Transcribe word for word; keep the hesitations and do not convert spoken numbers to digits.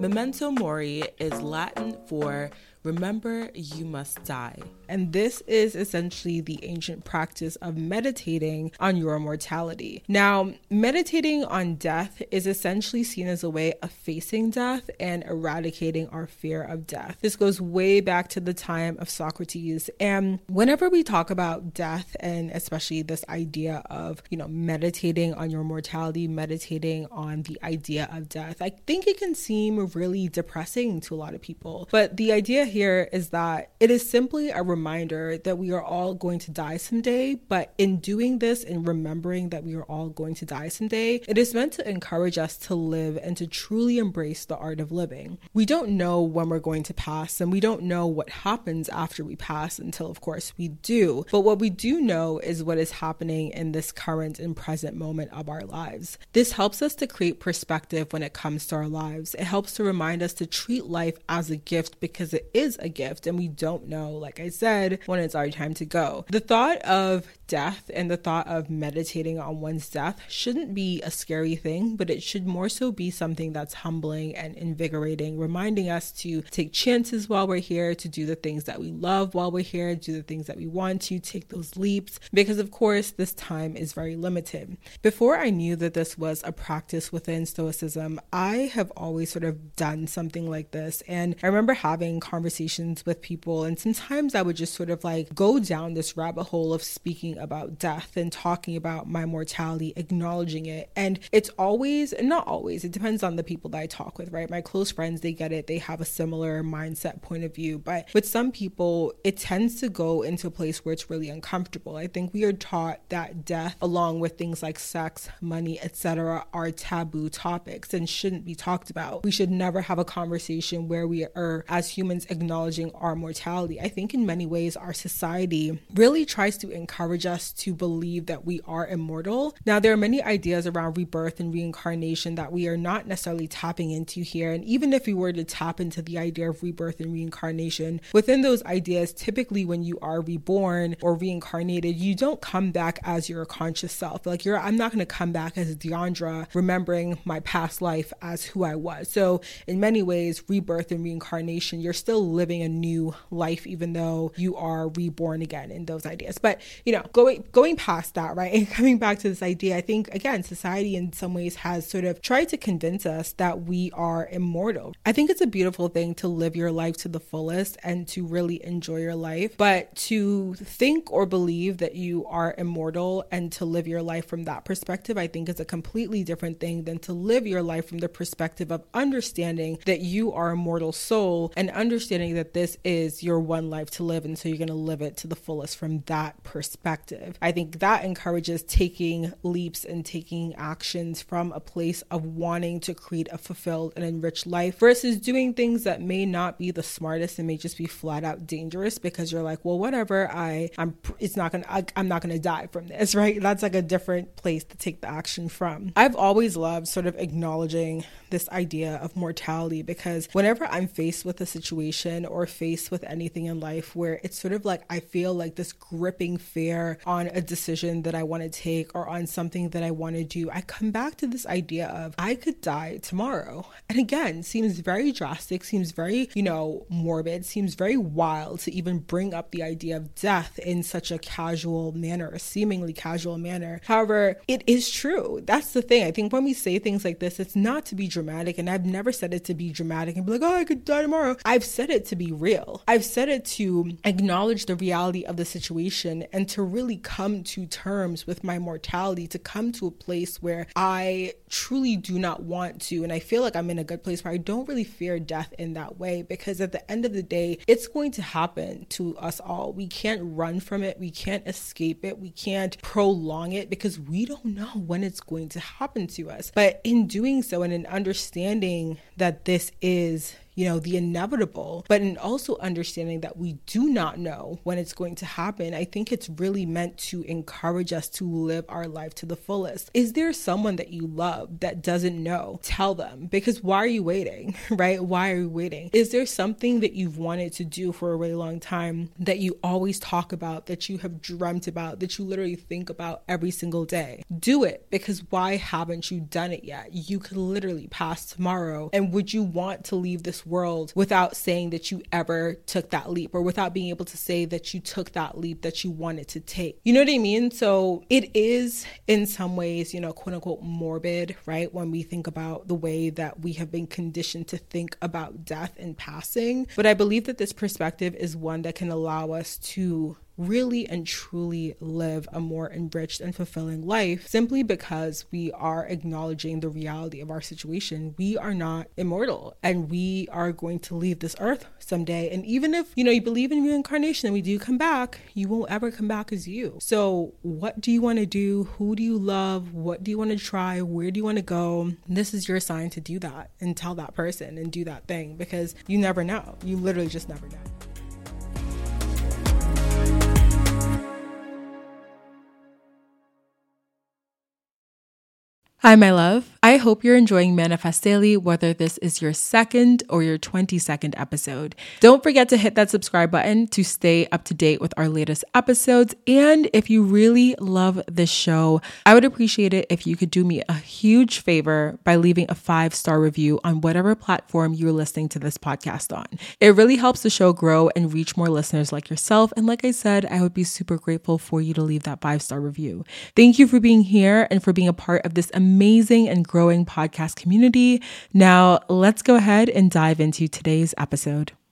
Memento mori is Latin for remember you must die. And this is essentially the ancient practice of meditating on your mortality. Now, meditating on death is essentially seen as a way of facing death and eradicating our fear of death. This goes way back to the time of Socrates. And whenever we talk about death, and especially this idea of, you know, meditating on your mortality, meditating on the idea of death, I think it can seem really depressing to a lot of people. But the idea here is that it is simply a reminder that we are all going to die someday. But in doing this and remembering that we are all going to die someday, it is meant to encourage us to live and to truly embrace the art of living. We don't know when we're going to pass, and we don't know what happens after we pass until, of course, we do. But what we do know is what is happening in this current and present moment of our lives. This helps us to create perspective when it comes to our lives. It helps to remind us to treat life as a gift because it is a gift and we don't know, like I said, when it's our time to go. The thought of death and the thought of meditating on one's death shouldn't be a scary thing, but it should more so be something that's humbling and invigorating, reminding us to take chances while we're here, to do the things that we love while we're here, do the things that we want to, take those leaps, because of course this time is very limited. Before I knew that this was a practice within Stoicism, I have always sort of done something like this, and I remember having conversations with people, and sometimes I would just sort of like go down this rabbit hole of speaking about death and talking about my mortality, acknowledging it. And it's always, not always, it depends on the people that I talk with, right? My close friends, they get it. They have a similar mindset point of view. But with some people, it tends to go into a place where it's really uncomfortable. I think we are taught that death, along with things like sex, money, et cetera, are taboo topics and shouldn't be talked about. We should never have a conversation where we are, as humans, acknowledging our mortality. I think in many ways, our society really tries to encourage us to believe that we are immortal. Now, there are many ideas around rebirth and reincarnation that we are not necessarily tapping into here. And even if we were to tap into the idea of rebirth and reincarnation, within those ideas, typically when you are reborn or reincarnated, you don't come back as your conscious self. Like you're, I'm not going to come back as Deandra, remembering my past life as who I was. So in many ways, rebirth and reincarnation, you're still living a new life, even though you are reborn again in those ideas. But, you know, going going past that, right, and coming back to this idea, I think, again, society in some ways has sort of tried to convince us that we are immortal. I think it's a beautiful thing to live your life to the fullest and to really enjoy your life. But to think or believe that you are immortal and to live your life from that perspective, I think is a completely different thing than to live your life from the perspective of understanding that you are a mortal soul and understanding that this is your one life to live. And so you're going to live it to the fullest from that perspective. I think that encourages taking leaps and taking actions from a place of wanting to create a fulfilled and enriched life versus doing things that may not be the smartest and may just be flat out dangerous because you're like, well, whatever, I, I'm, it's not going to, I'm not going to die from this, right? That's like a different place to take the action from. I've always loved sort of acknowledging this idea of mortality because whenever I'm faced with a situation or faced with anything in life where it's sort of like I feel like this gripping fear on a decision that I want to take or on something that I want to do, I come back to this idea of I could die tomorrow. And again, seems very drastic, seems very, you know, morbid, seems very wild to even bring up the idea of death in such a casual manner, a seemingly casual manner. However, it is true. That's the thing. I think when we say things like this, it's not to be dramatic. And I've never said it to be dramatic and be like, oh, I could die tomorrow. I've said it to be real. I've said it to acknowledge the reality of the situation and to really come to terms with my mortality, to come to a place where I truly do not want to. And I feel like I'm in a good place where I don't really fear death in that way, because at the end of the day, it's going to happen to us all. We can't run from it. We can't escape it. We can't prolong it because we don't know when it's going to happen to us. But in doing so and in understanding that this is you know, the inevitable, but in also understanding that we do not know when it's going to happen. I think it's really meant to encourage us to live our life to the fullest. Is there someone that you love that doesn't know? Tell them, because why are you waiting, right? Why are you waiting? Is there something that you've wanted to do for a really long time that you always talk about, that you have dreamt about, that you literally think about every single day? Do it, because why haven't you done it yet? You could literally pass tomorrow. And would you want to leave this world without saying that you ever took that leap, or without being able to say that you took that leap that you wanted to take? You know what I mean? So it is in some ways, you know, quote unquote morbid, right? When we think about the way that we have been conditioned to think about death and passing. But I believe that this perspective is one that can allow us to really and truly live a more enriched and fulfilling life, simply because we are acknowledging the reality of our situation. We are not immortal, and we are going to leave this earth someday. And even if, you know, you believe in reincarnation and we do come back, you won't ever come back as you. So what do you want to do? Who do you love? What do you want to try? Where do you want to go? This is your sign to do that and tell that person and do that thing, because you never know. You literally just never know. Hi, my love. I hope you're enjoying Manifest Daily, whether this is your second or your twenty-second episode. Don't forget to hit that subscribe button to stay up to date with our latest episodes. And if you really love this show, I would appreciate it if you could do me a huge favor by leaving a five-star review on whatever platform you're listening to this podcast on. It really helps the show grow and reach more listeners like yourself. And like I said, I would be super grateful for you to leave that five-star review. Thank you for being here and for being a part of this amazing amazing and growing podcast community. Now, let's go ahead and dive into today's episode.